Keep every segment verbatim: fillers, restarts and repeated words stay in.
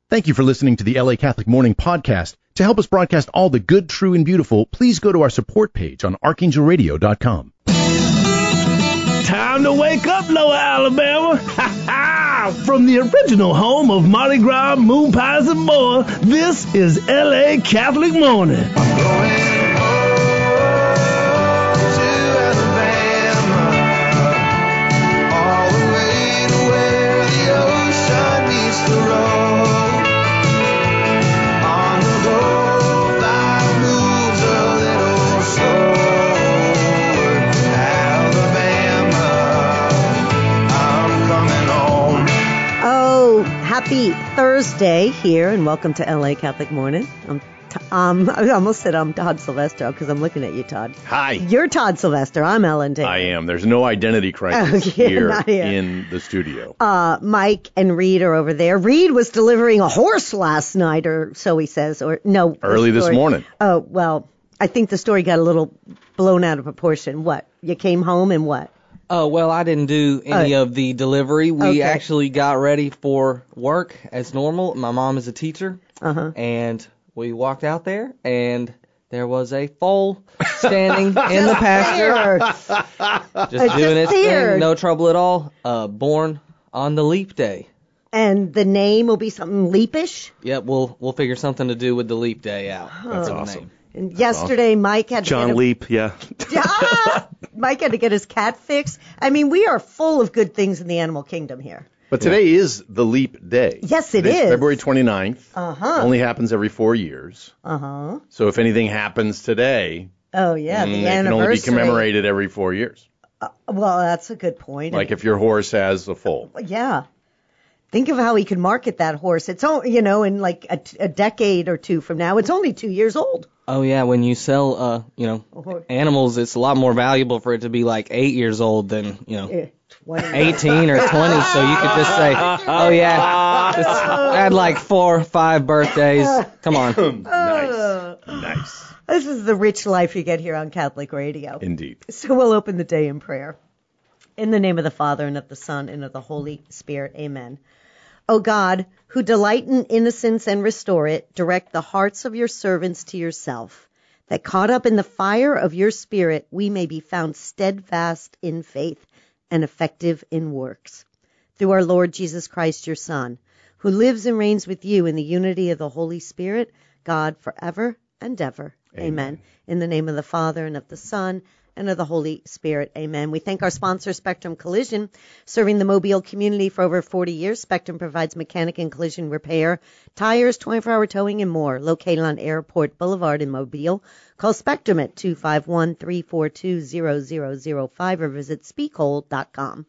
Thank you for listening to the L A Catholic Morning Podcast. To help us broadcast all the good, true, and beautiful, please go to our support page on archangel radio dot com. Time to wake up, Lower Alabama. Ha ha! From the original home of Mardi Gras, moon pies, and more, this is L A Catholic Morning. Happy Thursday here, and welcome to L A Catholic Morning. I'm t- um, I almost said I'm Todd Silvestro because I'm looking at you, Todd. Hi. You're Todd Silvestro. I'm Ellen Davis. I am. There's no identity crisis oh, yeah, here, here in the studio. Uh, Mike and Reed are over there. Reed was delivering a horse last night, or so he says, or no. Early this morning. Oh, well, I think the story got a little blown out of proportion. What? You came home and what? Oh, well, I didn't do any uh, of the delivery. We okay. actually got ready for work as normal. My mom is a teacher, uh-huh. and we walked out there, and there was a foal standing in the pasture, just doing its thing, no trouble at all, uh, born on the leap day. And the name will be something leapish? Yep, we'll we'll figure something to do with the leap day out. That's oh. awesome. Name. And yesterday, Mike had to John get a, Leap, yeah. ah, Mike had to get his cat fixed. I mean, we are full of good things in the animal kingdom here. But today yeah. is the leap day. Yes, it Today's is. February twenty-ninth. Uh-huh. Only happens every four years. Uh-huh. So if anything happens today, oh yeah, the mm, anniversary. it can only be commemorated every four years. Uh, well, that's a good point. Like I mean, if your horse has a foal. Yeah. Think of how he could market that horse. It's only, you know, in like a, a decade or two from now, it's only two years old. Oh, yeah, when you sell, uh, you know, animals, it's a lot more valuable for it to be like eight years old than, you know, eighteen or twenty. So you could just say, oh, yeah, it's, I had like four or five birthdays. Come on. Nice. Nice. This is the rich life you get here on Catholic Radio. Indeed. So we'll open the day in prayer. In the name of the Father, and of the Son, and of the Holy Spirit. Amen. O God, who delight in innocence and restore it, direct the hearts of your servants to yourself, that caught up in the fire of your Spirit, we may be found steadfast in faith and effective in works. Through our Lord Jesus Christ, your Son, who lives and reigns with you in the unity of the Holy Spirit, God, forever and ever. Amen. Amen. In the name of the Father, and of the Son, and of the Holy Spirit. Amen. We thank our sponsor, Spectrum Collision, serving the Mobile community for over forty years. Spectrum provides mechanic and collision repair, tires, twenty-four hour towing, and more. Located on Airport Boulevard in Mobile. Call Spectrum at two five one, three four two, zero zero zero five or visit speak hole dot com.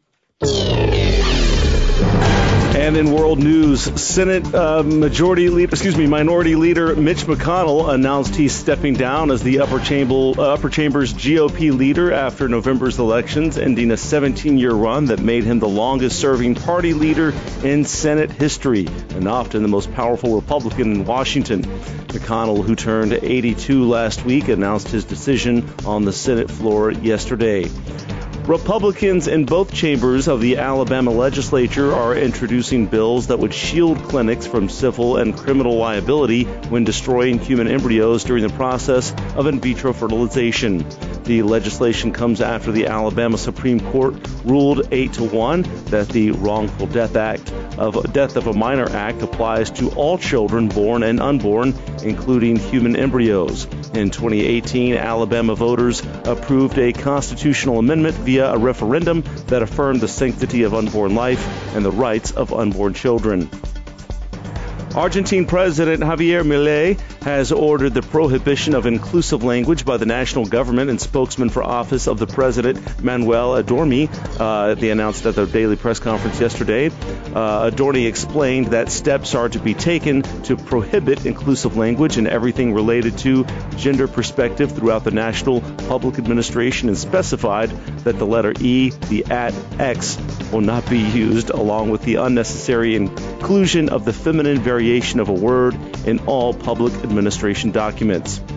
And in world news, Senate uh, Majority Leader, excuse me, Minority Leader Mitch McConnell announced he's stepping down as the upper chamber, uh, upper chamber's G O P leader after November's elections, ending a seventeen-year run that made him the longest-serving party leader in Senate history, and often the most powerful Republican in Washington. McConnell, who turned eighty-two last week, announced his decision on the Senate floor yesterday. Republicans in both chambers of the Alabama legislature are introducing bills that would shield clinics from civil and criminal liability when destroying human embryos during the process of in vitro fertilization. The legislation comes after the Alabama Supreme Court ruled eight to one that the Wrongful Death Act of Death of a Minor Act applies to all children born and unborn, including human embryos. In twenty eighteen, Alabama voters approved a constitutional amendment via a referendum that affirmed the sanctity of unborn life and the rights of unborn children. Argentine President Javier Milei has ordered the prohibition of inclusive language by the national government, and spokesman for office of the president, Manuel Adorni, uh, they announced at their daily press conference yesterday. Uh, Adorni explained that steps are to be taken to prohibit inclusive language and everything related to gender perspective throughout the national public administration, and specified that the letter E, the at X, will not be used, along with the unnecessary inclusion of the feminine variation of a word in all public administration documents.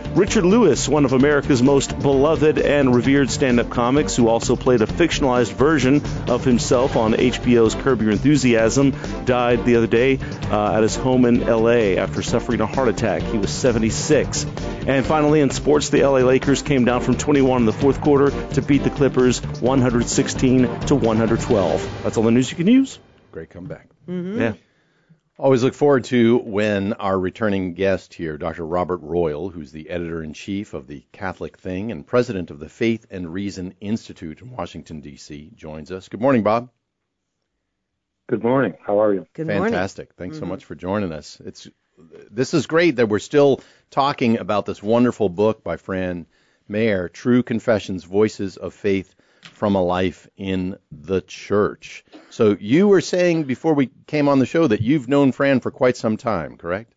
Richard Lewis, one of America's most beloved and revered stand-up comics, who also played a fictionalized version of himself on H B O's Curb Your Enthusiasm, died the other day uh, at his home in L A after suffering a heart attack. He was seventy-six. And finally, in sports, the L A Lakers came down from twenty-one in the fourth quarter to beat the Clippers one hundred sixteen to one hundred twelve. That's all the news you can use. Great comeback. Mm-hmm. Yeah. Always look forward to when our returning guest here, Doctor Robert Royal, who's the editor-in-chief of the Catholic Thing and president of the Faith and Reason Institute in Washington, D C, joins us. Good morning, Bob. Good morning. How are you? Good morning. Fantastic. Thanks mm-hmm. so much for joining us. It's This is great that we're still talking about this wonderful book by Fran Mayer, True Confessions, Voices of Faith from a Life in the Church. So you were saying before we came on the show that you've known Fran for quite some time, correct?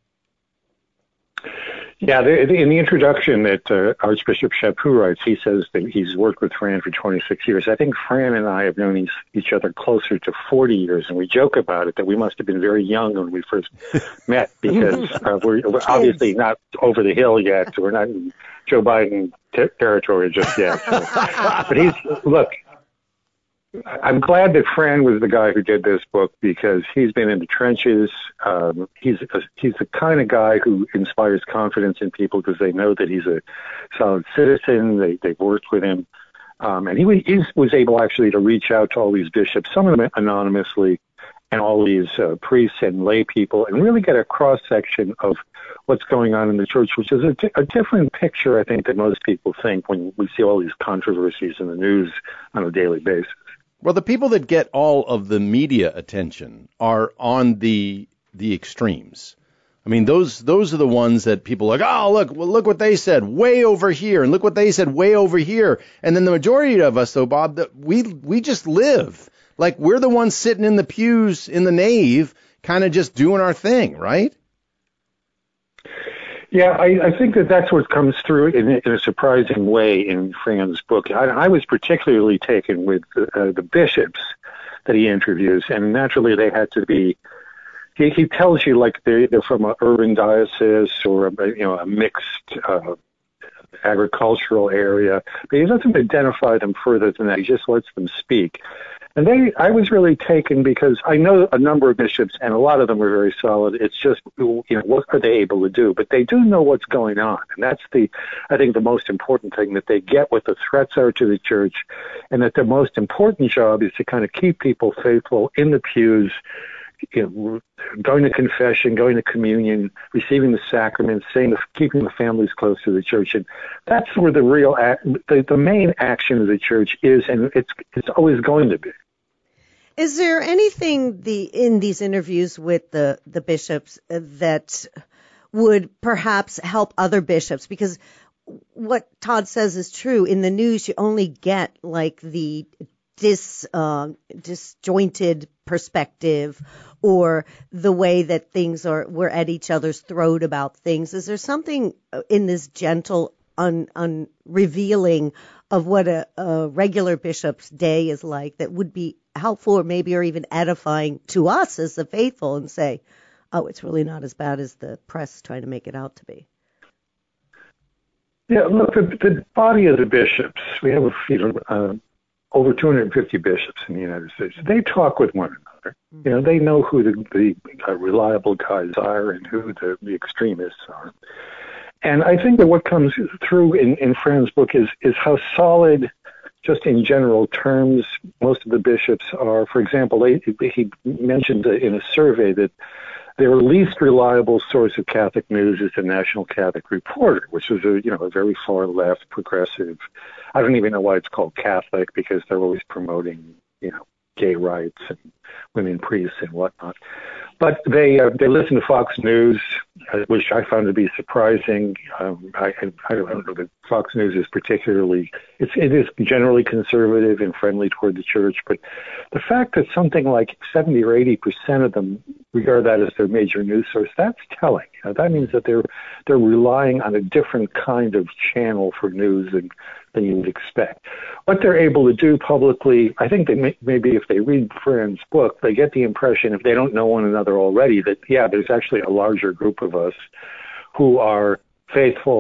Yeah, the, the, in the introduction that uh, Archbishop Chaput writes, he says that he's worked with Fran for twenty-six years. I think Fran and I have known each, each other closer to forty years, and we joke about it that we must have been very young when we first met because uh, we're, we're obviously not over the hill yet. We're not in Joe Biden ter- territory just yet. So. But he's, look, I'm glad that Fran was the guy who did this book because he's been in the trenches. Um, he's a, he's the kind of guy who inspires confidence in people because they know that he's a solid citizen. They, they've worked with him. Um, and he, he was able actually to reach out to all these bishops, some of them anonymously, and all these uh, priests and lay people, and really get a cross-section of what's going on in the church, which is a, t- a different picture, I think, than most people think when we see all these controversies in the news on a daily basis. Well, the people that get all of the media attention are on the the extremes. I mean, those those are the ones that people are like, oh, look, well, look what they said way over here, and look what they said way over here. And then the majority of us, though, Bob, that we we just live like we're the ones sitting in the pews in the nave, kind of just doing our thing, right? Yeah, I, I think that that's what comes through in, in a surprising way in Fran's book. I, I was particularly taken with uh, the bishops that he interviews, and naturally they had to be. He, he tells you like they're, they're from an urban diocese or a, you know a mixed uh, agricultural area, but he doesn't identify them further than that. He just lets them speak. And they, I was really taken because I know a number of bishops, and a lot of them are very solid. It's just, you know, what are they able to do? But they do know what's going on, and that's the, I think, the most important thing, that they get what the threats are to the church, and that their most important job is to kind of keep people faithful in the pews, you know, going to confession, going to communion, receiving the sacraments, saying the, keeping the families close to the church, and that's where the real, act, the, the main action of the church is, and it's it's always going to be. Is there anything the in these interviews with the, the bishops that would perhaps help other bishops? Because what Todd says is true. In the news, you only get like the dis uh, disjointed perspective or the way that things are we're at each other's throat about things. Is there something in this gentle, un, un revealing of what a, a regular bishop's day is like that would be helpful or maybe or even edifying to us as the faithful and say, oh, it's really not as bad as the press trying to make it out to be? Yeah, look, the, the body of the bishops, we have you know, uh, over two hundred fifty bishops in the United States. They talk with one another. Mm-hmm. You know, they know who the, the uh, reliable guys are and who the, the extremists are. And I think that what comes through in, in Fran's book is, is how solid, just in general terms, most of the bishops are. For example, they, he mentioned in a survey that their least reliable source of Catholic news is the National Catholic Reporter, which is a you know a very far left, progressive. I don't even know why it's called Catholic, because they're always promoting you know gay rights and women priests and whatnot. But they uh, they listen to Fox News, uh, which I found to be surprising. Um, I, I don't know that Fox News is particularly, it's, it is generally conservative and friendly toward the church, but the fact that something like seventy or eighty percent of them regard that as their major news source, that's telling. You know, that means that they're they're relying on a different kind of channel for news than, than you would expect. What they're able to do publicly, I think that may, maybe if they read Fran's book, they get the impression, if they don't know one another already, that, yeah, there's actually a larger group of us who are faithful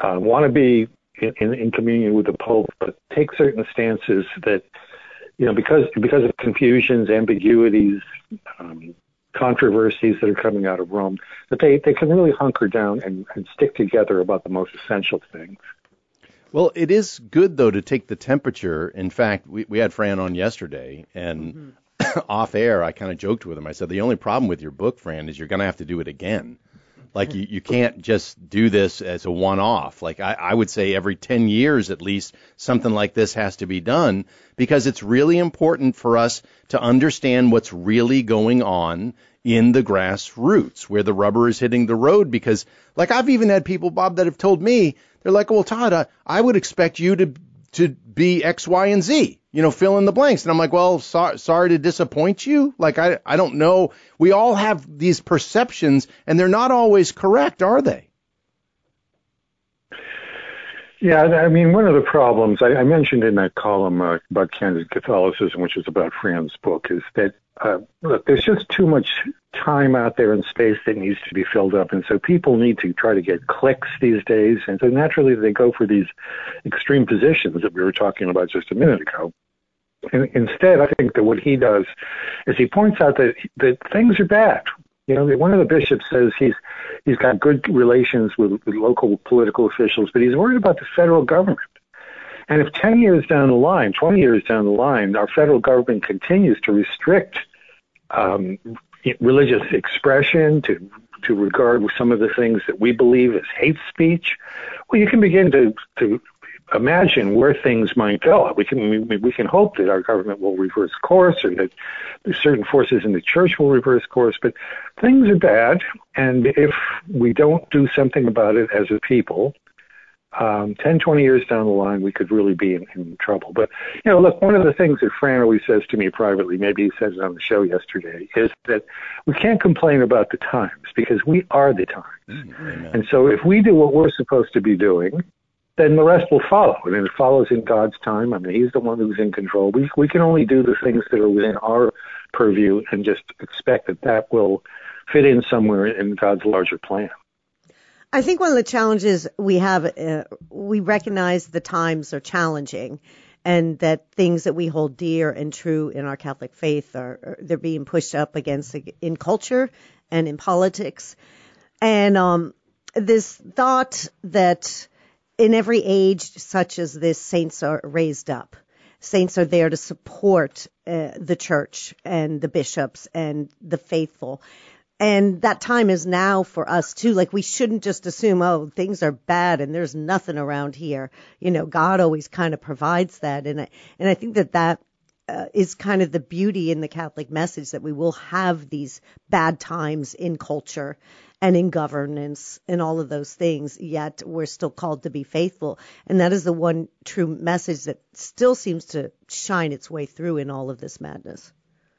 uh, want to be in, in, in communion with the Pope, but take certain stances that, you know, because because of confusions, ambiguities, um, controversies that are coming out of Rome, that they, they can really hunker down and, and stick together about the most essential things. Well, it is good, though, to take the temperature. In fact, we, we had Fran on yesterday, and mm-hmm. off air, I kind of joked with him. I said, the only problem with your book, Fran, is you're going to have to do it again. Like, you, you can't just do this as a one-off. Like, I, I would say every ten years at least, something like this has to be done, because it's really important for us to understand what's really going on in the grassroots, where the rubber is hitting the road. Because, like, I've even had people, Bob, that have told me, they're like, well, Todd, I, I would expect you to to be X, Y, and Z, you know, fill in the blanks. And I'm like, well, so, sorry to disappoint you. Like, I, I don't know. We all have these perceptions, and they're not always correct, are they? Yeah, I mean, one of the problems I, I mentioned in that column uh, about candid Catholicism, which is about Fran's book, is that, uh, look, there's just too much time out there in space that needs to be filled up. And so people need to try to get clicks these days. And so naturally they go for these extreme positions that we were talking about just a minute ago. And instead, I think that what he does is he points out that, that things are bad. You know, one of the bishops says he's he's got good relations with, with local political officials, but he's worried about the federal government. And if ten years down the line, twenty years down the line, our federal government continues to restrict um, religious expression, to to regard some of the things that we believe as hate speech, well, you can begin to to imagine where things might go. We can we, we can hope that our government will reverse course, or that certain forces in the church will reverse course. But things are bad, and if we don't do something about it as a people, um, ten, twenty years down the line, we could really be in, in trouble. But, you know, look, one of the things that Fran always says to me privately, maybe he said it on the show yesterday, is that we can't complain about the times, because we are the times. Mm-hmm. And so if we do what we're supposed to be doing, then the rest will follow. And it follows in God's time. I mean, he's the one who's in control. We we can only do the things that are within our purview and just expect that that will fit in somewhere in God's larger plan. I think one of the challenges we have, uh, we recognize the times are challenging, and that things that we hold dear and true in our Catholic faith are, are they're being pushed up against in culture and in politics. And um, this thought that in every age such as this, saints are raised up. Saints are there to support uh, the church and the bishops and the faithful. And that time is now for us, too. Like, we shouldn't just assume, oh, things are bad and there's nothing around here. You know, God always kind of provides that. And I, and I think that that uh, is kind of the beauty in the Catholic message, that we will have these bad times in culture and in governance and all of those things, yet we're still called to be faithful. And that is the one true message that still seems to shine its way through in all of this madness.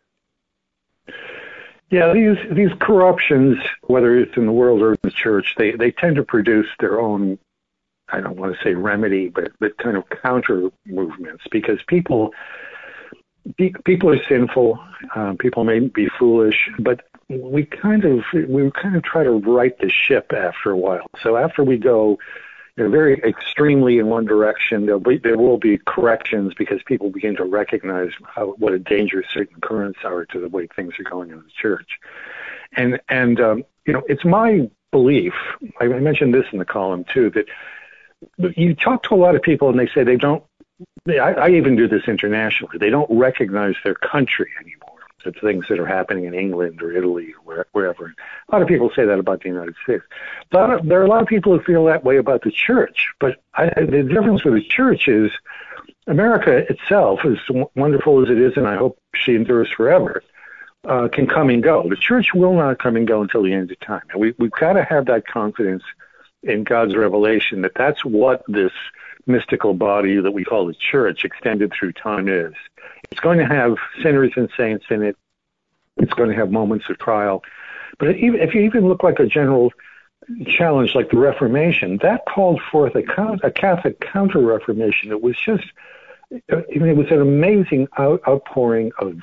Yeah, these these corruptions, whether it's in the world or in the church, they, they tend to produce their own, I don't want to say remedy, but, but kind of counter movements, because people people are sinful, um, people may be foolish, but we kind of we kind of try to right the ship after a while. So after we go, you know, very extremely in one direction, there'll be, there will be corrections, because people begin to recognize how, what a dangerous certain currents are to the way things are going in the church. And and um, you know, it's my belief. I mentioned this in the column too, that you talk to a lot of people and they say they don't. They, I, I even do this internationally. They don't recognize their country anymore. It's things that are happening in England or Italy or wherever. A lot of people say that about the United States. But there are a lot of people who feel that way about the church. But I, the difference with the church is America itself, as wonderful as it is, and I hope she endures forever, uh, can come and go. The church will not come and go until the end of time. And we, we've got to have that confidence in God's revelation that that's what this mystical body that we call the church, extended through time, is. It's going to have sinners and saints in it. It's going to have moments of trial. But even, if you even look like a general challenge like the Reformation, that called forth a, a Catholic counter-Reformation. It was just, I mean, it was an amazing out, outpouring of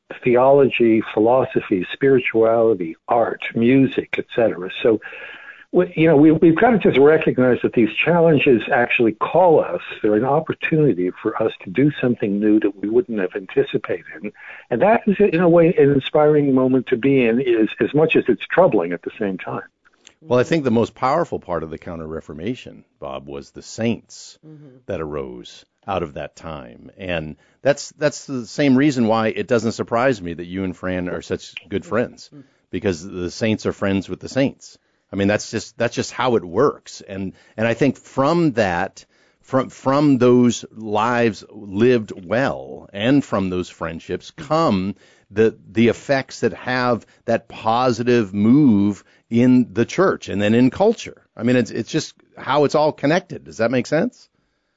theology, philosophy, spirituality, art, music, et cetera. So we, you know, we, we've got to just recognize that these challenges actually call us. They're an opportunity for us to do something new that we wouldn't have anticipated. And, and that is, in a way, an inspiring moment to be in, is, as much as it's troubling at the same time. Well, I think the most powerful part of the Counter-Reformation, Bob, was the saints mm-hmm. that arose out of that time. And that's that's the same reason why it doesn't surprise me that you and Fran are such good friends, because the saints are friends with the saints. I mean, that's just that's just how it works. And and I think from that, from from those lives lived well and from those friendships come the the effects that have that positive move in the church and then in culture. I mean, it's it's just how it's all connected. Does that make sense?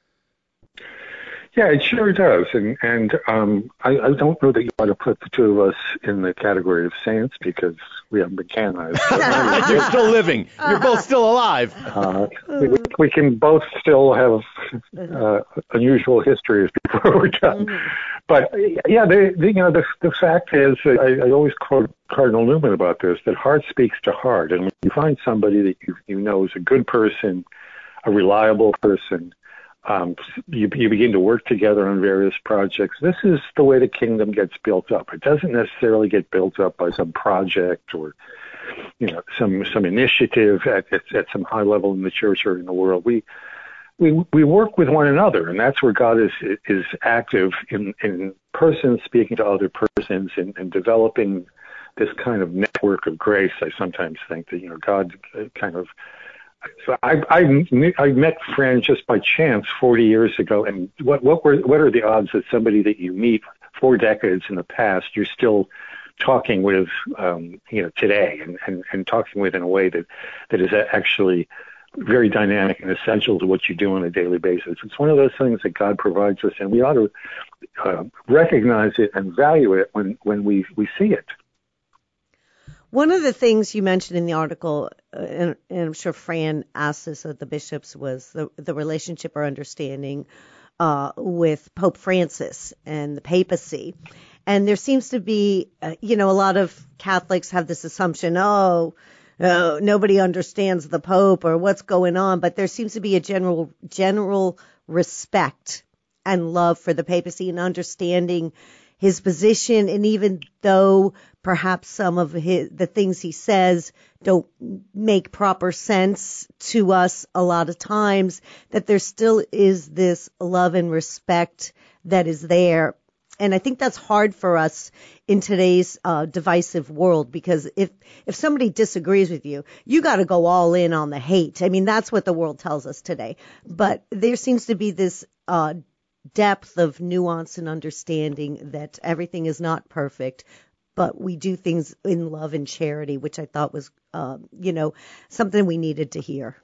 Yeah, it sure does. And and um, I, I don't know that you ought to put the two of us in the category of saints because we haven't been canonized. You're still living. You're both still alive. Uh, we, we can both still have uh, unusual histories before we're done. Mm-hmm. But yeah, they, they, you know, the the fact is, I, I always quote Cardinal Newman about this, that heart speaks to heart. And when you find somebody that you you know is a good person, a reliable person, Um, you, you begin to work together on various projects. This is the way the kingdom gets built up. It doesn't necessarily get built up by some project or, you know, some some initiative at, at, at some high level in the church or in the world. We we we work with one another, and that's where God is is active in in persons speaking to other persons and, and developing this kind of network of grace. I sometimes think that, you know, God kind of. So I, I I met Fran just by chance forty years ago, and what what were what are the odds that somebody that you meet four decades in the past you're still talking with um, you know today and, and, and talking with in a way that that is actually very dynamic and essential to what you do on a daily basis. It's one of those things that God provides us, and we ought to uh, recognize it and value it when when we we see it. One of the things you mentioned in the article, uh, and, and I'm sure Fran asked this of the bishops, was the, the relationship or understanding uh, with Pope Francis and the papacy. And there seems to be, uh, you know, a lot of Catholics have this assumption, oh, oh, nobody understands the Pope or what's going on. But there seems to be a general general respect and love for the papacy and understanding his position, and even though perhaps some of his, the things he says don't make proper sense to us a lot of times, that there still is this love and respect that is there. And I think that's hard for us in today's uh, divisive world, because if if somebody disagrees with you, you got to go all in on the hate. I mean, that's what the world tells us today. But there seems to be this uh depth of nuance and understanding that everything is not perfect, but we do things in love and charity, which I thought was, uh, you know, something we needed to hear.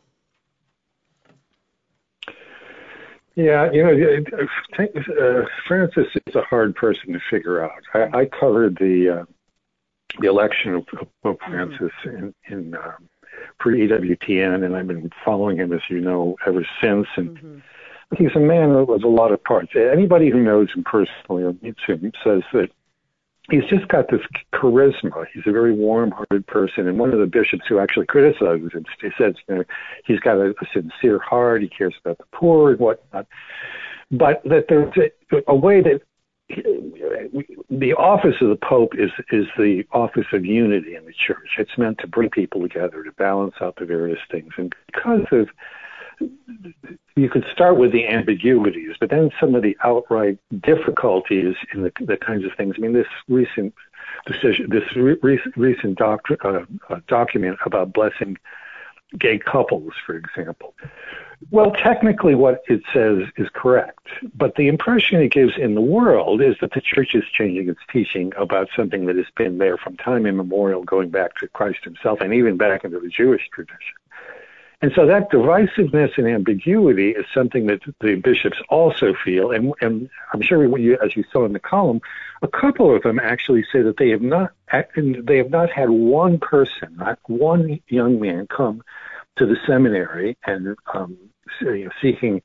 Yeah, you know, uh, Francis is a hard person to figure out. I, I covered the uh, the election of Pope Francis mm-hmm. in, in uh, pre-E W T N, and I've been following him, as you know, ever since. And mm-hmm. he's a man with a lot of parts. Anybody who knows him personally or meets him says that he's just got this charisma. He's a very warm-hearted person. And one of the bishops who actually criticizes him, he says, you know, he's got a, a sincere heart. He cares about the poor and whatnot. But that there's a, a way that the office of the Pope is is the office of unity in the church. It's meant to bring people together, to balance out the various things. And because of you could start with the ambiguities, but then some of the outright difficulties in the, the kinds of things. I mean, this recent decision, this re- recent doc, uh, uh, document about blessing gay couples, for example. Well, technically what it says is correct, but the impression it gives in the world is that the church is changing its teaching about something that has been there from time immemorial, going back to Christ himself and even back into the Jewish tradition. And so that divisiveness and ambiguity is something that the bishops also feel. And, and I'm sure, when you, as you saw in the column, a couple of them actually say that they have not they have not had one person, not one young man, come to the seminary and um, you know, seeking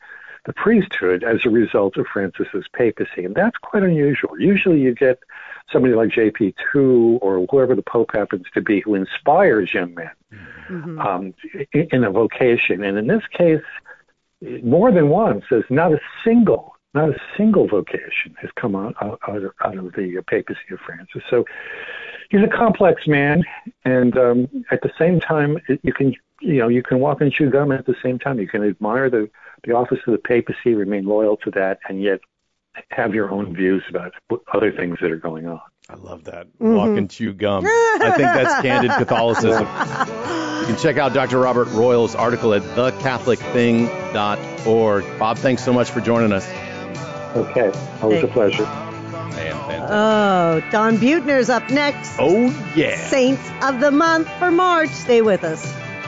the priesthood as a result of Francis's papacy. And that's quite unusual. Usually you get somebody like J P two or whoever the Pope happens to be who inspires young men mm-hmm. um, in, in a vocation. And in this case, more than once, there's not a single, not a single vocation has come out, out, out of the papacy of Francis. So he's a complex man, and um, at the same time, you can, you know, you can walk and chew gum. At the same time, you can admire the, the office of the papacy, remain loyal to that, and yet have your own views about other things that are going on. I love that. Mm-hmm. Walk and chew gum. I think that's candid Catholicism. You can check out Doctor Robert Royal's article at the catholic thing dot org. Bob, thanks so much for joining us. Okay. Always a pleasure. Man, oh, Don Buettner's up next. Oh, yeah. Saints of the Month for March. Stay with us.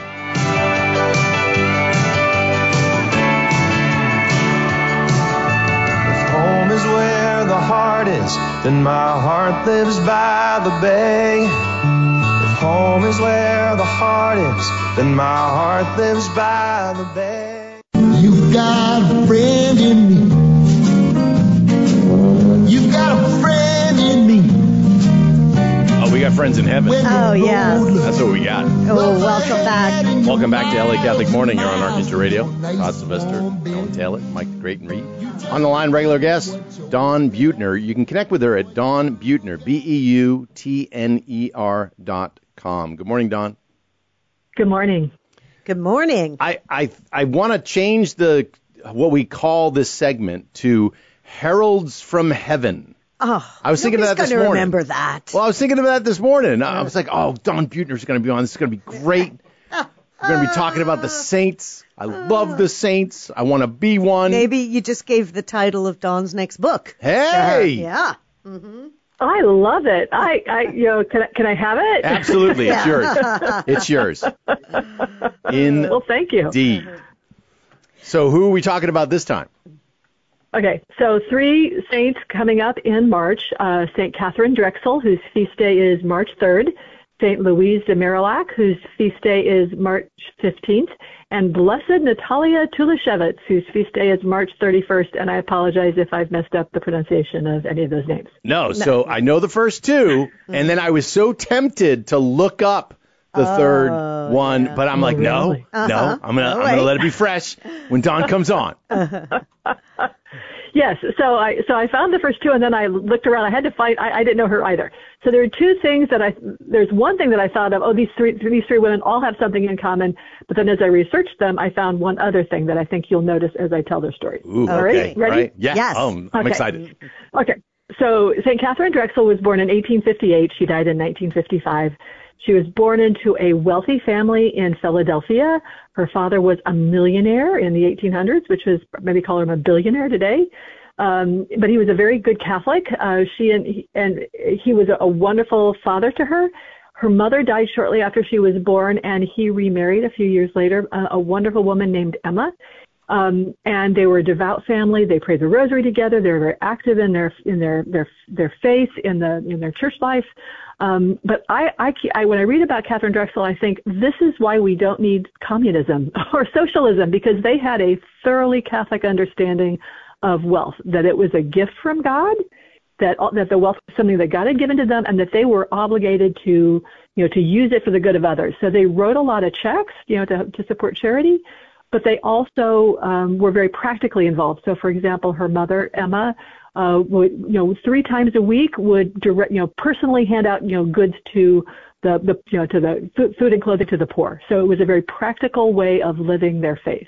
Home is where the heart is, then my heart lives by the bay. If home is where the heart is, then my heart lives by the bay. You've got a friend in me. You've got a friend in me. Oh, we got friends in heaven. Oh, yeah. That's what we got. Oh, welcome back. Welcome back to L A Catholic Morning. You're on Arkansas Radio. Todd Sylvester, Alan Taylor, Mike the Great and Reed. On the line, regular guest, Dawn Buettner. You can connect with her at Dawn Buettner, B E U T N E R dot com. Good morning, Dawn. Good morning. Good morning. I, I, I want to change the what we call this segment to Heralds from Heaven. Oh, I was thinking of that this morning. Remember that. Well, I was thinking of that this morning. I was like, oh, Dawn Buettner's going to be on. This is going to be great. We're going to be talking about the saints. I love the saints. I want to be one. Maybe you just gave the title of Dawn's next book. Hey. Yeah. Mm-hmm. I love it. I, I, you know, can I, can I have it? Absolutely. It's yours. It's yours. In well, thank you. Indeed. So who are we talking about this time? Okay, so three saints coming up in March. Uh, Saint Catherine Drexel, whose feast day is March third. Saint Louise de Marillac, whose feast day is March fifteenth. And Blessed Natalia Tulashevitz, whose feast day is March thirty-first. And I apologize if I've messed up the pronunciation of any of those names. No, no. So I know the first two, and then I was so tempted to look up the oh, third one, yeah. but I'm like, no, uh-huh. no, I'm gonna, oh, I'm gonna let it be fresh when Dawn comes on. Yes, so I so I found the first two, and then I looked around. I had to find. I, I didn't know her either. So there are two things that I. There's one thing that I thought of. Oh, these three these three women all have something in common. But then as I researched them, I found one other thing that I think you'll notice as I tell their story. Ooh, all okay. right, ready? Right. Yeah. Yes. Oh, I'm okay. excited. Okay. So Saint Catherine Drexel was born in eighteen fifty-eight. She died in nineteen fifty-five. She was born into a wealthy family in Philadelphia. Her father was a millionaire in the eighteen hundreds, which was maybe call him a billionaire today. Um, but he was a very good Catholic. Uh, she and he, and he was a, a wonderful father to her. Her mother died shortly after she was born, and he remarried a few years later, a, a wonderful woman named Emma. Um, and they were a devout family. They prayed the rosary together. They were very active in their in their their their faith, in the in their church life. Um, but I, I, I, when I read about Catherine Drexel, I think this is why we don't need communism or socialism, because they had a thoroughly Catholic understanding of wealth, that it was a gift from God, that that the wealth was something that God had given to them, and that they were obligated to, you know, to use it for the good of others. So they wrote a lot of checks, you know, to, to support charity, but they also um, were very practically involved. So, for example, her mother, Emma, uh, would, you know, three times a week would direct, you know, personally hand out, you know, goods to the, the you know, to the food, food and clothing to the poor. So it was a very practical way of living their faith.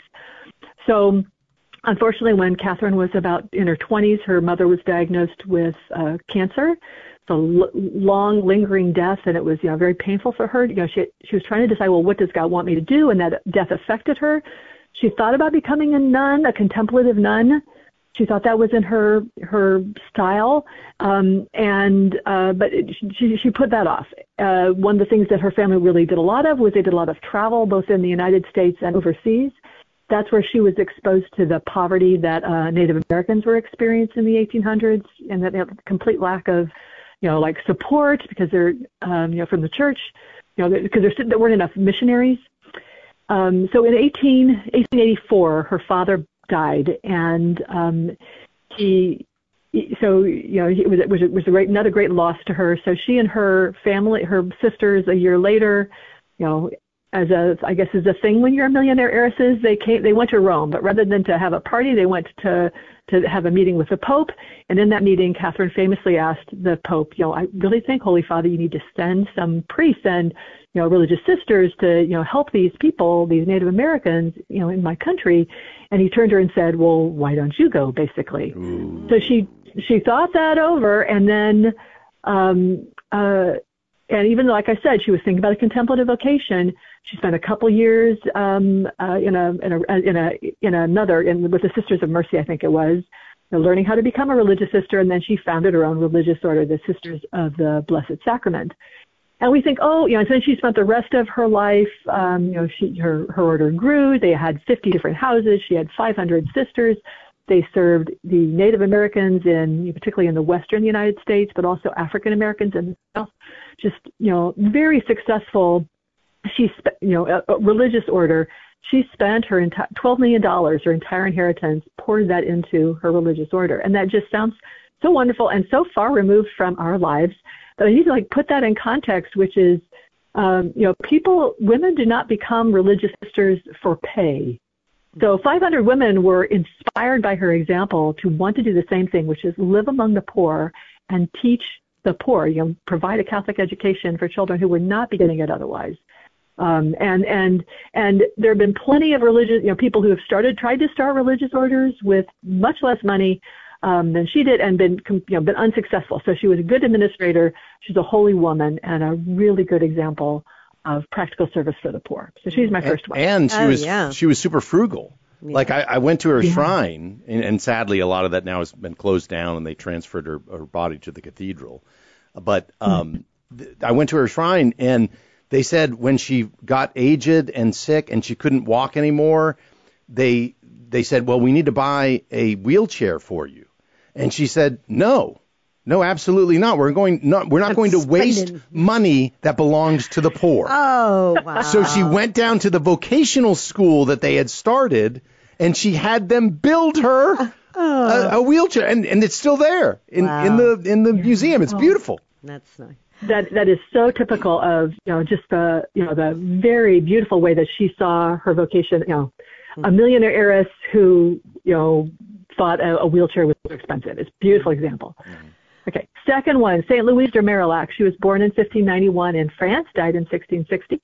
So, unfortunately, when Catherine was about in her twenties, her mother was diagnosed with uh, cancer. It's a l- long, lingering death, and it was, you know, very painful for her. You know, she she was trying to decide, well, what does God want me to do? And that death affected her. She thought about becoming a nun, a contemplative nun. She thought that was in her her style, um, and uh, but it, she she put that off. Uh, one of the things that her family really did a lot of was they did a lot of travel, both in the United States and overseas. That's where she was exposed to the poverty that uh, Native Americans were experiencing in the eighteen hundreds, and that they have a complete lack of, you know, like support because they're, um, you know, from the church, you know, because there, there weren't enough missionaries. Um, so in eighteen eighty-four, her father died, and um, he, he, so you know, it was it was, it was a great, another great loss to her. So she and her family, her sisters, a year later, you know, as a I guess is a thing when you're a millionaire heiresses, they came, they went to Rome, but rather than to have a party, they went to to have a meeting with the Pope. And in that meeting, Catherine famously asked the Pope, you know, I really think, Holy Father, you need to send some priests and, you know, religious sisters to, you know, help these people, these Native Americans, you know, in my country. And he turned to her and said, well, why don't you go, basically? Ooh. So she she thought that over, and then, um, uh, and even like I said, she was thinking about a contemplative vocation. She spent a couple years um, uh, in a in a in a in another in with the Sisters of Mercy, I think it was, you know, learning how to become a religious sister, and then she founded her own religious order, the Sisters of the Blessed Sacrament. And we think, oh, you know, and then she spent the rest of her life, um, you know, she her her order grew. They had fifty different houses. She had five hundred sisters. They served the Native Americans in, particularly in the Western United States, but also African Americans in the South. Just, you know, very successful. She, sp- you know, a, a religious order. She spent her entire twelve million dollars, her entire inheritance, poured that into her religious order, and that just sounds so wonderful and so far removed from our lives that I need to like put that in context, which is, um, you know, people, women do not become religious sisters for pay. So five hundred women were inspired by her example to want to do the same thing, which is live among the poor and teach the poor, you know, provide a Catholic education for children who would not be getting it otherwise. Um, and, and, and there have been plenty of religious, you know, people who have started, tried to start religious orders with much less money, um, than she did and been, you know, been unsuccessful. So she was a good administrator. She's a holy woman and a really good example of practical service for the poor. So she's my first one. And she oh, was, yeah. she was super frugal. Yeah. Like I, I went to her Yeah. shrine, and, and sadly a lot of that now has been closed down, and they transferred her, her body to the cathedral. But um, th- I went to her shrine, and they said when she got aged and sick and she couldn't walk anymore, they they said, well, we need to buy a wheelchair for you. And she said, no, no, absolutely not. We're going not we're not I'm going to waste spending- money that belongs to the poor. Oh, wow. So she went down to the vocational school that they had started, and she had them build her a, a wheelchair, and, and it's still there in, Wow. in the in the museum. It's beautiful. That's nice. That that is so typical of, you know, just the, you know, the very beautiful way that she saw her vocation. You know, a millionaire heiress who, you know, thought a, a wheelchair was too expensive. It's a beautiful example. Mm-hmm. Okay, second one, Saint Louise de Marillac. She was born in fifteen ninety-one in France, died in sixteen sixty.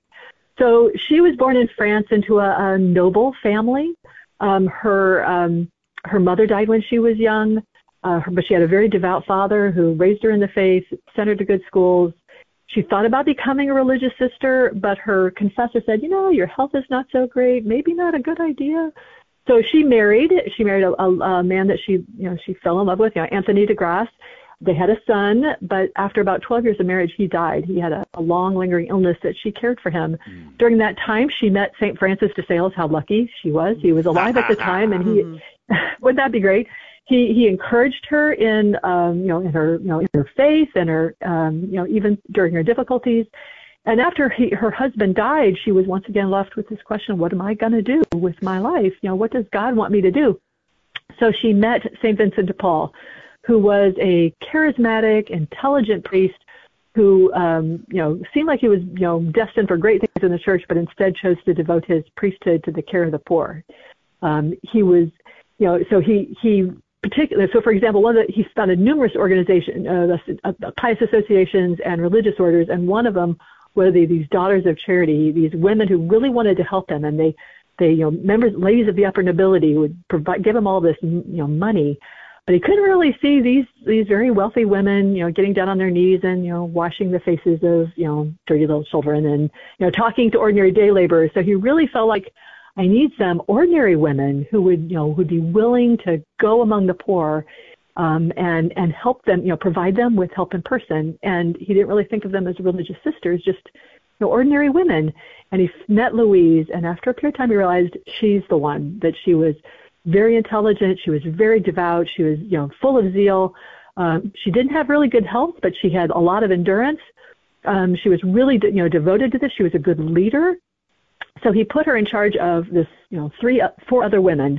So she was born in France into a, a noble family. Um, her um, her mother died when she was young. Uh, but she had a very devout father who raised her in the faith, sent her to good schools. She thought about becoming a religious sister, but her confessor said, you know, your health is not so great, maybe not a good idea. So she married. She married a, a, a man that she, you know, she fell in love with, you know, Anthony de Grasse. They had a son, but after about twelve years of marriage, he died. He had a, a long, lingering illness that she cared for him. Mm. During that time, she met Saint Francis de Sales. How lucky she was. He was alive at the time, and he, wouldn't that be great? He he encouraged her in um, you know in her you know in her faith and her um, you know even during her difficulties. And after he, her husband died, she was once again left with this question: what am I going to do with my life? You know, what does God want me to do? So she met Saint Vincent de Paul, who was a charismatic, intelligent priest who um, you know seemed like he was you know destined for great things in the church, but instead chose to devote his priesthood to the care of the poor. Um, he was you know so he he. Particular, so for example, one of the, he founded numerous organizations, uh, uh, pious associations and religious orders, and one of them were the, these Daughters of Charity, these women who really wanted to help them, and they, they, you know, members, ladies of the upper nobility would provide, give him all this, you know, money, but he couldn't really see these, these very wealthy women, you know, getting down on their knees and, you know, washing the faces of, you know, dirty little children and, you know, talking to ordinary day laborers. So he really felt like, I need some ordinary women who would, you know, who'd be willing to go among the poor um, and and help them, you know, provide them with help in person. And he didn't really think of them as religious sisters, just you know, ordinary women. And he met Louise, and after a period of time, he realized she's the one. That she was very intelligent, she was very devout, she was, you know, full of zeal. Um, she didn't have really good health, but she had a lot of endurance. Um, she was really, you know, devoted to this. She was a good leader. So he put her in charge of this, you know, three, four other women,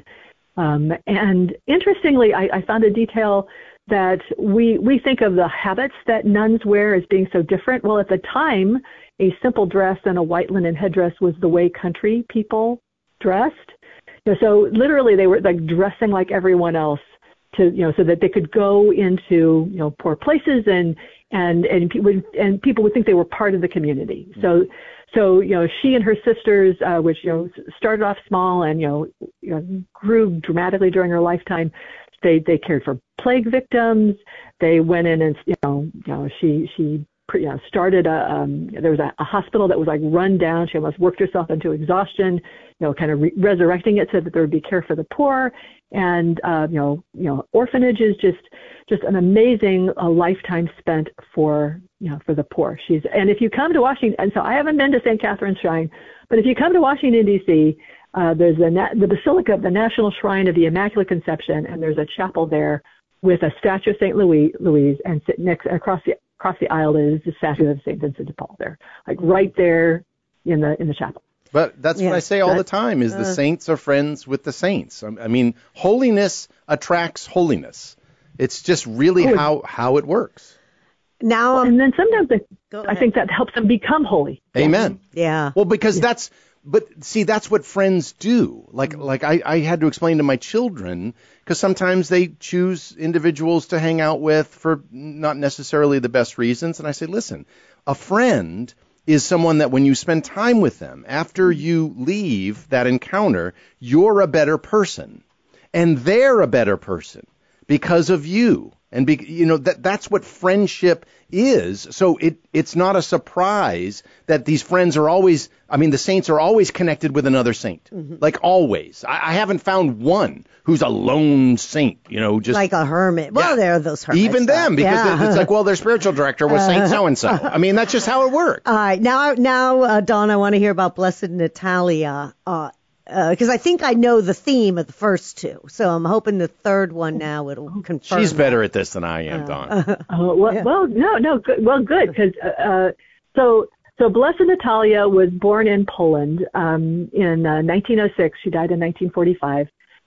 Um, and interestingly, I, I found a detail that we we think of the habits that nuns wear as being so different. Well, at the time, a simple dress and a white linen headdress was the way country people dressed. You know, so literally, they were like dressing like everyone else to you know so that they could go into you know poor places and and and people and people would think they were part of the community. So. So, you know, she and her sisters, uh, which, you know, started off small and, you know, you know, grew dramatically during her lifetime. They, they cared for plague victims. They went in and, you know, you know, she, she, you know, started a, um, there was a, a hospital that was like run down. She almost worked herself into exhaustion, you know, kind of re- resurrecting it so that there would be care for the poor. And, uh, you know, you know, orphanages, just, just an amazing uh, lifetime spent for, you know, for the poor. She's, and if you come to Washington, and so I haven't been to Saint Catherine's Shrine, but if you come to Washington, D C, uh, there's the, Na- the Basilica of the National Shrine of the Immaculate Conception, and there's a chapel there with a statue of Saint Louis, Louise, and sit next, across the, across the aisle is the statue of Saint Vincent de Paul there, like right there in the, in the chapel. But that's yeah, what I say all the time is uh, the saints are friends with the saints. I mean, holiness attracts holiness. It's just really oh, how, how it works. Now, um, and then sometimes they, I think that helps them become holy. Amen. Yeah. Well, because yeah. that's, but see, that's what friends do. Like, like I, I had to explain to my children, because sometimes they choose individuals to hang out with for not necessarily the best reasons. And I say, listen, a friend is someone that when you spend time with them, after you leave that encounter, you're a better person. And they're a better person because of you. And, be, you know, that that's what friendship is. So it it's not a surprise that these friends are always, I mean, the saints are always connected with another saint. Mm-hmm. Like always. I, I haven't found one who's a lone saint, you know, just. Like a hermit. Well, yeah. There are those hermits. Even though. them, because yeah. it's like, well, their spiritual director was Saint so-and-so. I mean, that's just how it works. All right. Now, now, uh, Dawn, I want to hear about Blessed Natalia. Uh, because uh, I think I know the theme of the first two, so I'm hoping the third one now it'll confirm. She's better that. at this than I am, uh, Dawn. Uh, uh, well, yeah. well, no, no, good, well, good, because uh, so so Blessed Natalia was born in Poland um, in uh, nineteen oh six. She died in nineteen forty-five.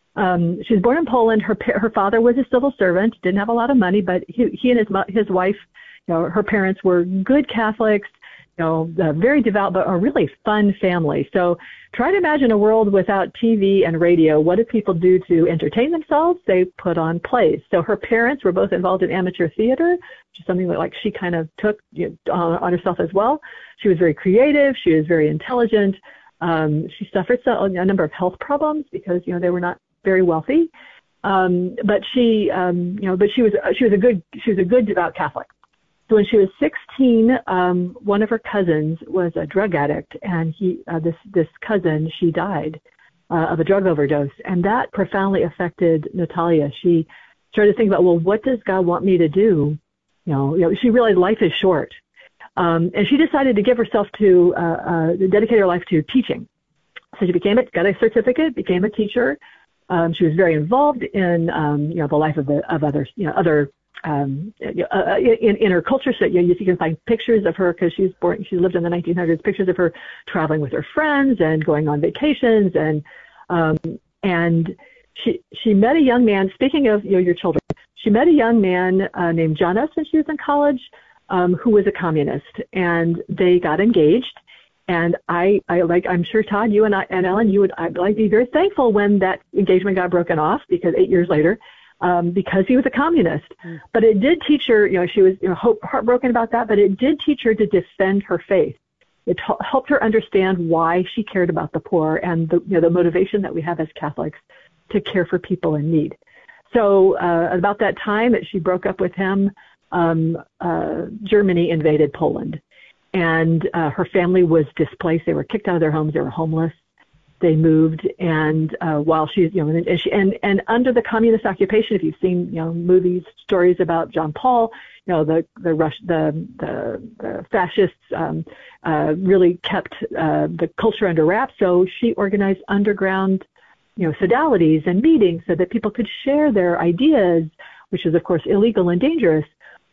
Um, she was born in Poland. Her her father was a civil servant, didn't have a lot of money, but he he and his his wife, you know, her parents were good Catholics. You know, a very devout, but a really fun family. So try to imagine a world without T V and radio. What did people do to entertain themselves? They put on plays. So her parents were both involved in amateur theater, which is something that like she kind of took you know, on, on herself as well. She was very creative. She was very intelligent. Um, she suffered a number of health problems because, you know, they were not very wealthy. Um, but she, um, you know, but she was, she was a good, she was a good devout Catholic. So when she was sixteen, um, one of her cousins was a drug addict, and he, uh, this this cousin, she died uh, of a drug overdose, and that profoundly affected Natalia. She started to think about, well, what does God want me to do? You know, you know she realized life is short, um, and she decided to give herself to uh, uh, dedicate her life to teaching. So she became a, got a certificate, became a teacher. Um, she was very involved in um, you know the life of the of others, you know other. Um, uh, in, in her culture, so you, know, you can find pictures of her because she's born, she lived in the nineteen hundreds, pictures of her traveling with her friends and going on vacations. And, um, and she, she met a young man, speaking of, you know, your children, she met a young man uh, named Jonas when she was in college, um, who was a communist, and they got engaged. And I, I like, I'm sure Todd, you and I, and Ellen, you would, I'd like be very thankful when that engagement got broken off, because eight years later, Um, because he was a communist. Mm. But it did teach her, you know, she was you know, heartbroken about that, but it did teach her to defend her faith. It t- helped her understand why she cared about the poor and the, you know, the motivation that we have as Catholics to care for people in need. So uh, about that time that she broke up with him, um, uh, Germany invaded Poland. And uh, her family was displaced. They were kicked out of their homes. They were homeless. They moved, and uh, while she's, you know, and, she, and and under the communist occupation, if you've seen, you know, movies, stories about John Paul, you know, the the Rush, the the, the fascists um, uh, really kept uh, the culture under wraps. So she organized underground, you know, sodalities and meetings so that people could share their ideas, which is of course illegal and dangerous.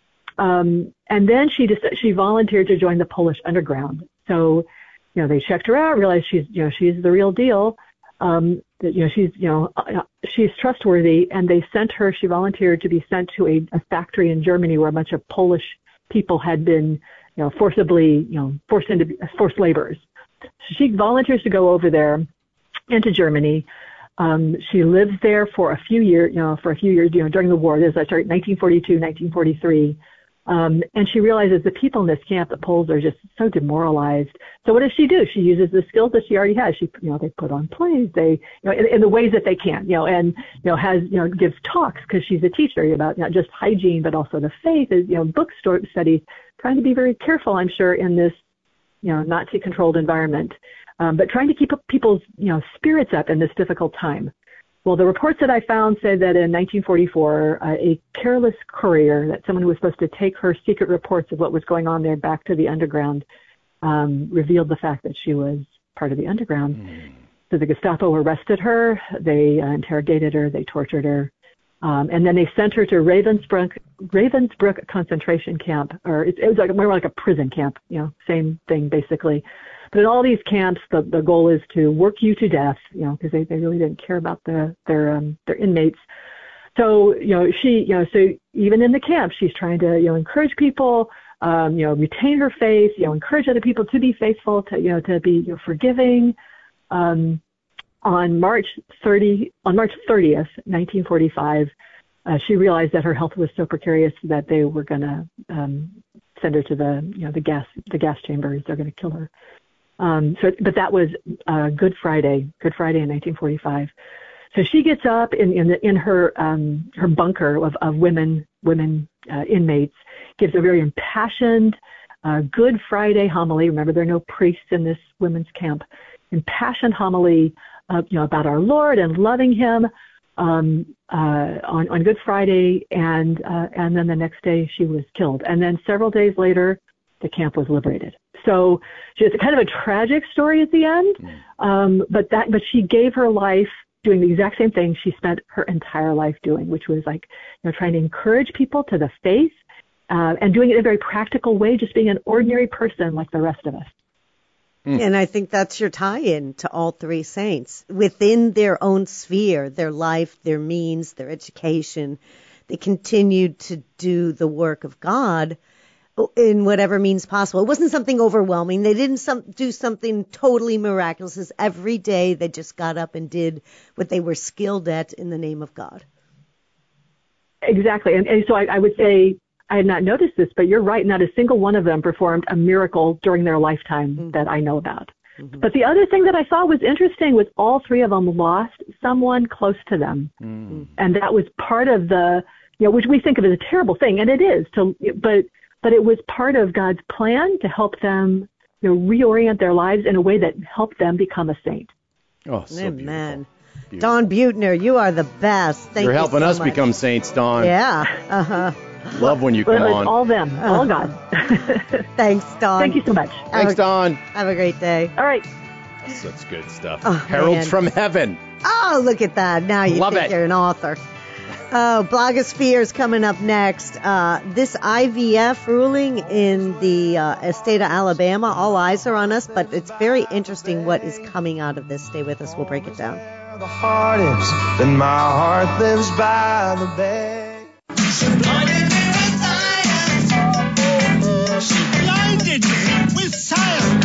Um, and then she just she volunteered to join the Polish underground. So. You know, they checked her out, realized she's, you know, she's the real deal. um, that, you know, she's, you know, uh, she's trustworthy, and they sent her, she volunteered to be sent to a, a factory in Germany where a bunch of Polish people had been, you know, forcibly, you know, forced into, forced laborers. So she volunteers to go over there into Germany. Um, she lives there for a few years, you know, for a few years, you know, during the war. This I started nineteen forty-two, nineteen forty-three. Um, and she realizes the people in this camp, the Poles, are just so demoralized. So what does she do? She uses the skills that she already has. She, you know, they put on plays, they, you know, in, in the ways that they can, you know, and, you know, has, you know, gives talks because she's a teacher about not just hygiene, but also the faith, is, you know, bookstore studies, trying to be very careful, I'm sure, in this, you know, Nazi-controlled environment, um, but trying to keep people's, you know, spirits up in this difficult time. Well, the reports that I found say that in nineteen forty-four, uh, a careless courier, that someone who was supposed to take her secret reports of what was going on there back to the underground, um, revealed the fact that she was part of the underground. Mm. So the Gestapo arrested her, they uh, interrogated her, they tortured her, um, and then they sent her to Ravensbrück, Ravensbrück concentration camp, or it, it was like more like a prison camp, you know, same thing basically. But in all these camps, the, the goal is to work you to death, you know, because they, they really didn't care about the, their um, their inmates. So, you know, she, you know, so even in the camp, she's trying to, you know, encourage people, um, you know, retain her faith, you know, encourage other people to be faithful, to, you know, to be, you know, forgiving. Um, on March thirtieth, on March thirtieth, nineteen forty-five, uh, she realized that her health was so precarious that they were going to um, send her to the, you know, the gas, the gas chambers. They're going to kill her. Um, so, but that was uh, Good Friday, Good Friday in nineteen forty-five. So she gets up in in, the, in her um, her bunker of, of women women uh, inmates, gives a very impassioned uh, Good Friday homily. Remember, there are no priests in this women's camp. Impassioned homily, uh, you know, about our Lord and loving Him um, uh, on on Good Friday, and uh, and then the next day she was killed, and then several days later, the camp was liberated. So it's kind of a tragic story at the end, um, but that but she gave her life doing the exact same thing she spent her entire life doing, which was like, you know, trying to encourage people to the faith uh, and doing it in a very practical way, just being an ordinary person like the rest of us. And I think that's your tie-in to all three saints. Within their own sphere, their life, their means, their education, they continued to do the work of God in whatever means possible. It wasn't something overwhelming. They didn't some, do something totally miraculous. Every day they just got up and did what they were skilled at in the name of God. Exactly. And, and so I, I would say, I had not noticed this, but you're right. Not a single one of them performed a miracle during their lifetime mm-hmm. that I know about. Mm-hmm. But the other thing that I thought was interesting was all three of them lost someone close to them. Mm-hmm. And that was part of the, you know, which we think of as a terrible thing, and it is, to, but but it was part of God's plan to help them, you know, reorient their lives in a way that helped them become a saint. Oh, so Amen. Beautiful. Dawn Buettner, you are the best. Thank You're you helping so us much. become saints, Dawn. Yeah. Uh-huh. Love when you come well, on. All them, uh, all God. Thanks, Dawn. Thank you so much. Thanks, Dawn. Have a great day. All right. Such good stuff. Oh, Heralds man. from Heaven. Oh, look at that. Now you Love think it. you're an author. Oh, Blogosphere is coming up next. Uh, this I V F ruling in the uh, state of Alabama, all eyes are on us, but it's very interesting what is coming out of this. Stay with us. We'll break it down. Where the heart is, then my heart lives by the bay. She blinded me with science. She blinded me with science.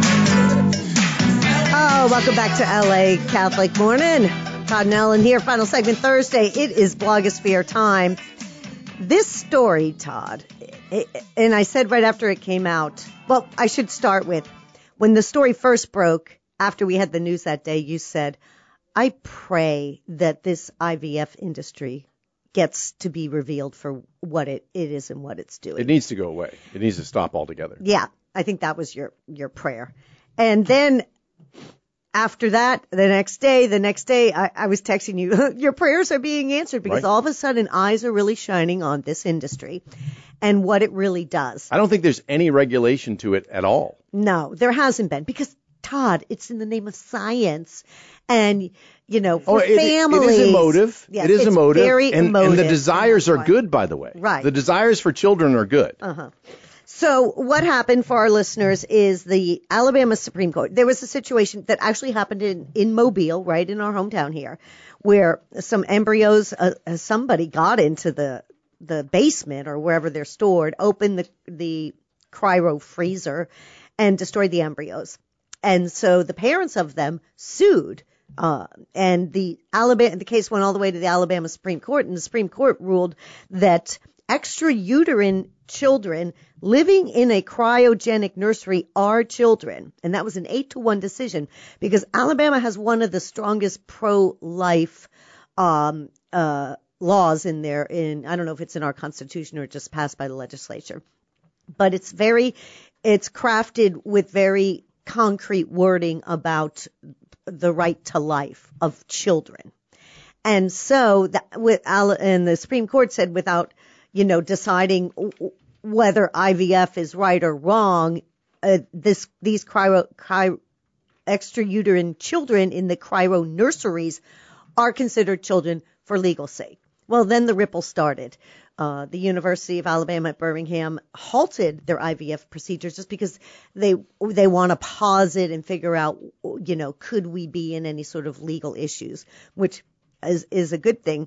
Oh, welcome back to L A Catholic Morning. Todd and Ellen here, final segment Thursday. It is Blogosphere time. This story, Todd, it, and I said right after it came out, well, I should start with, when the story first broke, after we had the news that day, you said, I pray that this I V F industry gets to be revealed for what it, it is and what it's doing. It needs to go away. It needs to stop altogether. Yeah, I think that was your, your prayer. And then after that, the next day, the next day, I, I was texting you, your prayers are being answered because Right. all of a sudden eyes are really shining on this industry and what it really does. I don't think there's any regulation to it at all. No, there hasn't been because, Todd, it's in the name of science and, you know, for Oh, it, families. it is emotive. Yeah, it is it's emotive. very and, emotive. and the desires are Right. good, by the way. Right. The desires for children are good. Uh-huh. So what happened for our listeners is the Alabama Supreme Court. There was a situation that actually happened in, in Mobile, right in our hometown here, where some embryos, uh, somebody got into the the basement or wherever they're stored, opened the the cryo freezer, and destroyed the embryos. And so the parents of them sued. Uh, and the Alabama, the case went all the way to the Alabama Supreme Court, and the Supreme Court ruled that extrauterine children living in a cryogenic nursery are children. And that was an eight to one decision because Alabama has one of the strongest pro-life um, uh, laws in there. In I don't know if it's in our Constitution or just passed by the legislature, but it's very, it's crafted with very concrete wording about the right to life of children. And so that with and the Supreme Court said without, you know, deciding whether I V F is right or wrong, uh, this these cryo, cryo extrauterine children in the cryo nurseries are considered children for legal sake. Well, then the ripple started. Uh, the University of Alabama at Birmingham halted their I V F procedures just because they they want to pause it and figure out, you know, could we be in any sort of legal issues, which is, is a good thing.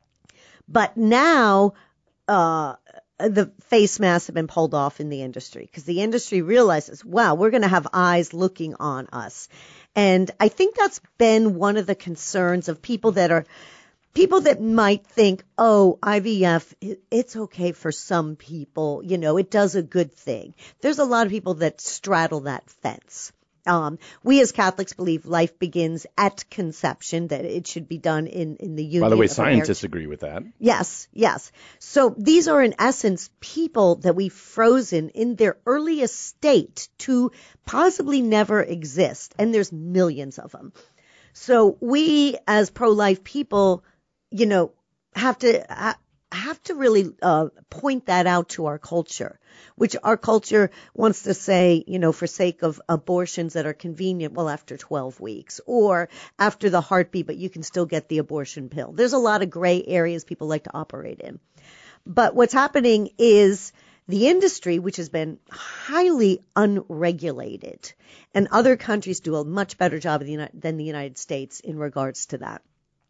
But now uh, the face masks have been pulled off in the industry because the industry realizes, wow, we're going to have eyes looking on us. And I think that's been one of the concerns of people that are People that might think, oh, I V F, it's okay for some people, you know, it does a good thing. There's a lot of people that straddle that fence. Um, we as Catholics believe life begins at conception, that it should be done in, in the union. By the way, of scientists marriage. agree with that. Yes, yes. So these are in essence people that we've frozen in their earliest state to possibly never exist. And there's millions of them. So we as pro-life people, you know, have to ha- have to really uh, point that out to our culture, which our culture wants to say, you know, for sake of abortions that are convenient, well, after twelve weeks or after the heartbeat, but you can still get the abortion pill. There's a lot of gray areas people like to operate in. But what's happening is the industry, which has been highly unregulated, and other countries do a much better job than the United States in regards to that.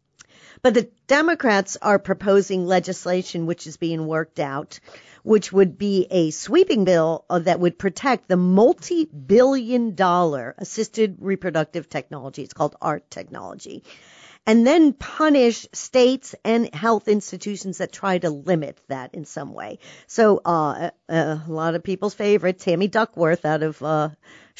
But the Democrats are proposing legislation which is being worked out, which would be a sweeping bill that would protect the multi-billion dollar assisted reproductive technology. It's called A R T technology. And then punish states and health institutions that try to limit that in some way. So uh, a, a lot of people's favorite, Tammy Duckworth out of, uh,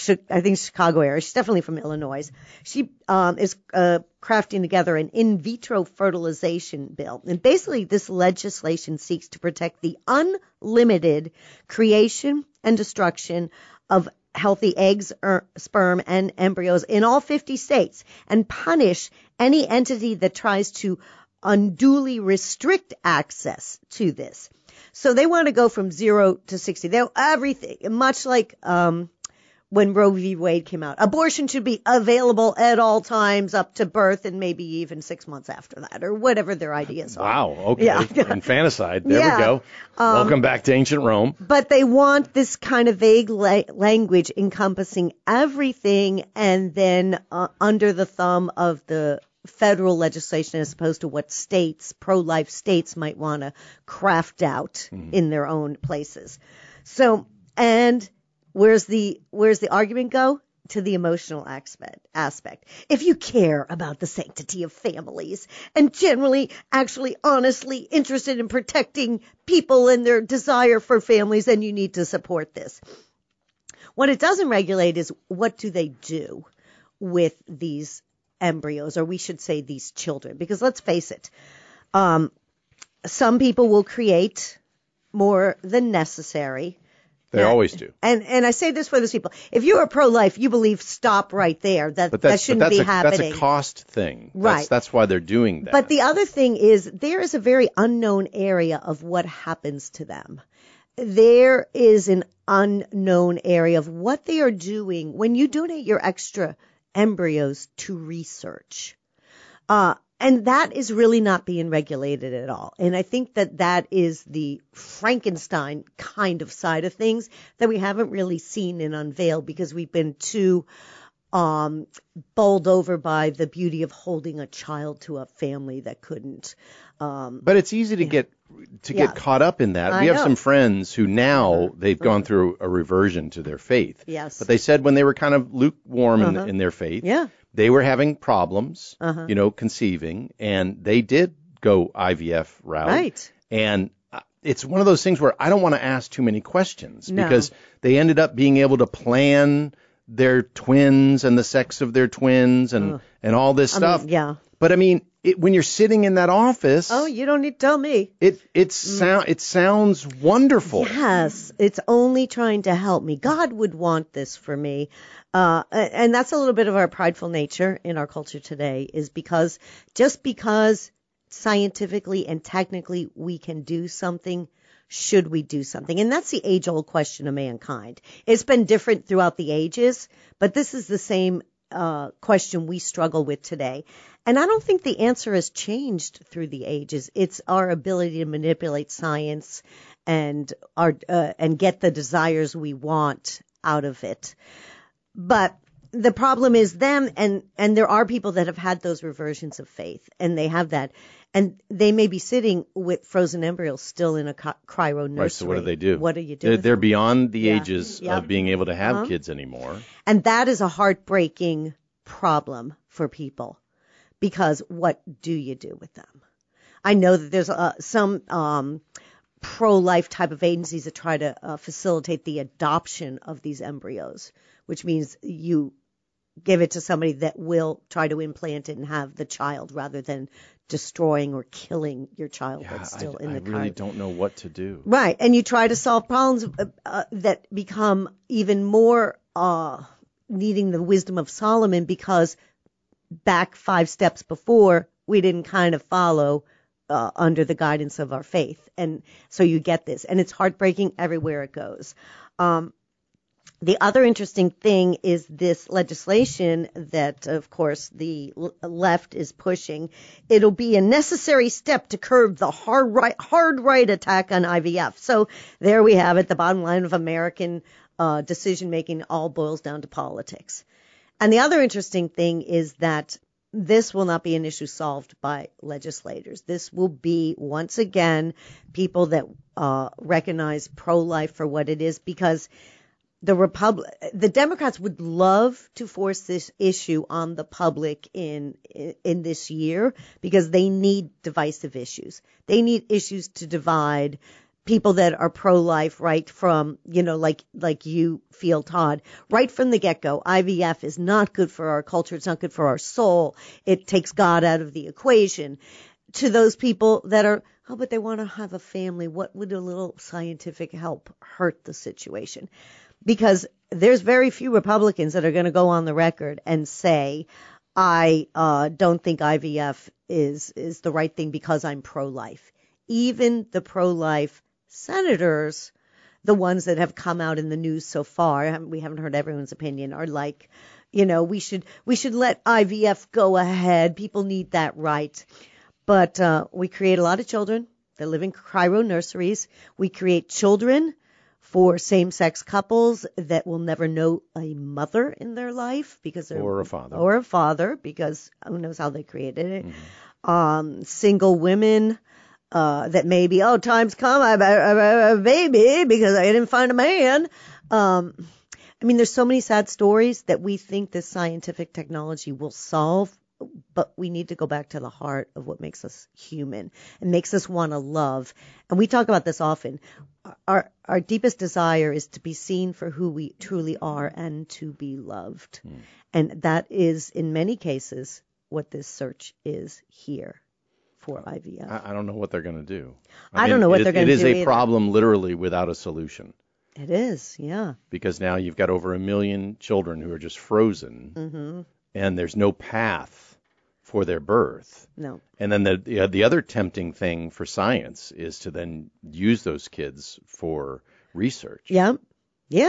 I think, Chicago area. She's definitely from Illinois. She um, is uh, crafting together an in vitro fertilization bill. And basically this legislation seeks to protect the unlimited creation and destruction of healthy eggs, er, sperm, and embryos in all fifty states and punish any entity that tries to unduly restrict access to this. So they want to go from zero to sixty. They everything, much like um, when Roe v. Wade came out. Abortion should be available at all times up to birth and maybe even six months after that or whatever their ideas are. Wow. Okay. Yeah. Infanticide. There yeah. we go. Um, Welcome back to ancient Rome. But they want this kind of vague la- language encompassing everything and then uh, under the thumb of the federal legislation as opposed to what states, pro-life states might want to craft out mm-hmm. in their own places. So, and where's the where's the argument go? To the emotional aspect. aspect. If you care about the sanctity of families and generally, actually, honestly interested in protecting people and their desire for families, then you need to support this. What it doesn't regulate is what do they do with these embryos, or we should say these children, because let's face it, um, some people will create more than necessary. They Yeah. always do. And and I say this for those people. If you're a pro-life, you believe stop right there. That But that that's, shouldn't but that's be a, happening. That's a cost thing. Right. That's, that's why they're doing that. But the other thing is there is a very unknown area of what happens to them. There is an unknown area of what they are doing when you donate your extra embryos to research. Uh, And that is really not being regulated at all. And I think that that is the Frankenstein kind of side of things that we haven't really seen and unveiled because we've been too um, bowled over by the beauty of holding a child to a family that couldn't. Um, but it's easy to yeah. get to yeah. get caught up in that. I we have know. some friends who now uh-huh. they've uh-huh. gone through a reversion to their faith. Yes. But they said when they were kind of lukewarm uh-huh. in, in their faith, yeah. they were having problems, uh-huh. you know, conceiving, and they did go I V F route. Right. And it's one of those things where I don't want to ask too many questions no. because they ended up being able to plan their twins and the sex of their twins and, uh, and all this I stuff. Mean, yeah. But I mean, it, when you're sitting in that office, oh, you don't need to tell me. It it sound it sounds wonderful. Yes, it's only trying to help me. God would want this for me, uh, and that's a little bit of our prideful nature in our culture today. Is because just because scientifically and technically we can do something, should we do something? And that's the age-old question of mankind. It's been different throughout the ages, but this is the same uh, question we struggle with today. And I don't think the answer has changed through the ages. It's our ability to manipulate science and our uh, and get the desires we want out of it. But the problem is them, and, and there are people that have had those reversions of faith, and they have that. And they may be sitting with frozen embryos still in a cryo nursery. Right, so what do they do? What do you do? They're, with they're them? beyond the yeah. ages yep. of being able to have uh-huh. kids anymore. And that is a heartbreaking problem for people, because what do you do with them? I know that there's uh, some um, pro-life type of agencies that try to uh, facilitate the adoption of these embryos, which means you give it to somebody that will try to implant it and have the child rather than destroying or killing your child yeah, that's still I, in the I car. really don't know what to do. Right. And you try to solve problems uh, uh, that become even more uh, needing the wisdom of Solomon, because back five steps before, we didn't kind of follow uh, under the guidance of our faith. And so you get this. And it's heartbreaking everywhere it goes. Um, The other interesting thing is this legislation that, of course, the left is pushing. It'll be a necessary step to curb the hard right, hard right attack on I V F. So there we have it. The bottom line of American uh, decision-making all boils down to politics. And the other interesting thing is that this will not be an issue solved by legislators. This will be, once again, people that uh, recognize pro-life for what it is, because The Republic, the Democrats would love to force this issue on the public in, in in this year, because they need divisive issues. They need issues to divide people that are pro-life right from, you know, like like you feel, Todd, right from the get-go. I V F is not good for our culture. It's not good for our soul. It takes God out of the equation. To those people that are, oh, but they want to have a family. What would a little scientific help hurt the situation? Because there's very few Republicans that are going to go on the record and say, I uh, don't think I V F is is the right thing because I'm pro-life. Even the pro-life senators, the ones that have come out in the news so far, we haven't heard everyone's opinion, are like, you know, we should we should let I V F go ahead. People need that right. But uh, we create a lot of children that live in cryo nurseries. We create children for same-sex couples that will never know a mother in their life, because they're, or a father, or a father, because who knows how they created it. Mm-hmm. Um, single women uh, that maybe, oh, time's come, I have a baby because I didn't find a man. Um, I mean, there's so many sad stories that we think this scientific technology will solve, but we need to go back to the heart of what makes us human and makes us want to love. And we talk about this often. Our our deepest desire is to be seen for who we truly are and to be loved. Mm. And that is, in many cases, what this search is here for I V F. I, I don't know what they're going to do. I, I mean, don't know what it, they're going to do. It is a either. problem literally without a solution. It is, yeah. Because now you've got over a million children who are just frozen, mm-hmm. and there's no path for their birth. No. And then the, the the other tempting thing for science is to then use those kids for research. Yeah. Yeah.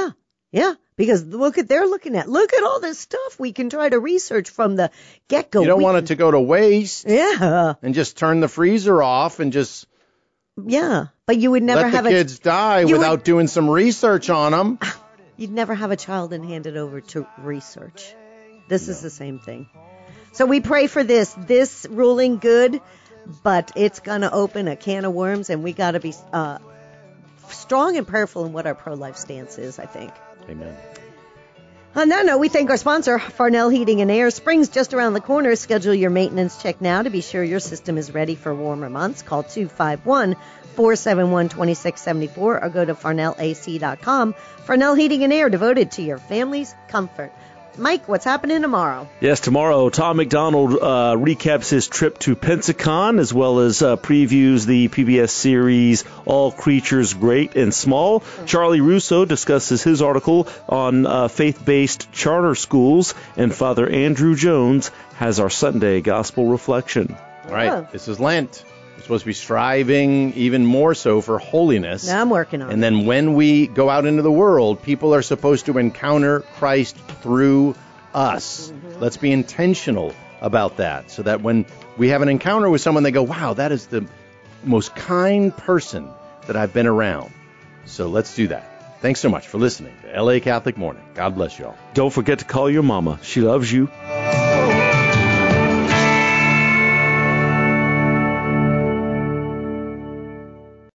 Yeah, because look at they're looking at look at all this stuff we can try to research from the get go. You don't we want can, it to go to waste. Yeah. And just turn the freezer off and just yeah, but you would never let have the kids a, die without would, doing some research on them. You'd never have a child and hand it over to research. This no. is the same thing. So we pray for this. This ruling good, but it's going to open a can of worms, and we got to be uh, strong and prayerful in what our pro-life stance is, I think. Amen. On that note, we thank our sponsor, Farnell Heating and Air. Spring's just around the corner. Schedule your maintenance check now to be sure your system is ready for warmer months. Call two five one, four seven one, two six seven four or go to farnell a c dot com. Farnell Heating and Air, devoted to your family's comfort. Mike, what's happening tomorrow? Yes, tomorrow, Tom McDonald uh, recaps his trip to Pensacon, as well as uh, previews the P B S series All Creatures Great and Small. Mm-hmm. Charlie Russo discusses his article on uh, faith-based charter schools, and Father Andrew Jones has our Sunday Gospel Reflection. All right, oh. This is Lent. We're supposed to be striving even more so for holiness. Now I'm working on and it. And then when we go out into the world, people are supposed to encounter Christ through us. Mm-hmm. Let's be intentional about that, so that when we have an encounter with someone, they go, wow, that is the most kind person that I've been around. So let's do that. Thanks so much for listening to L A Catholic Morning. God bless you all. Don't forget to call your mama. She loves you.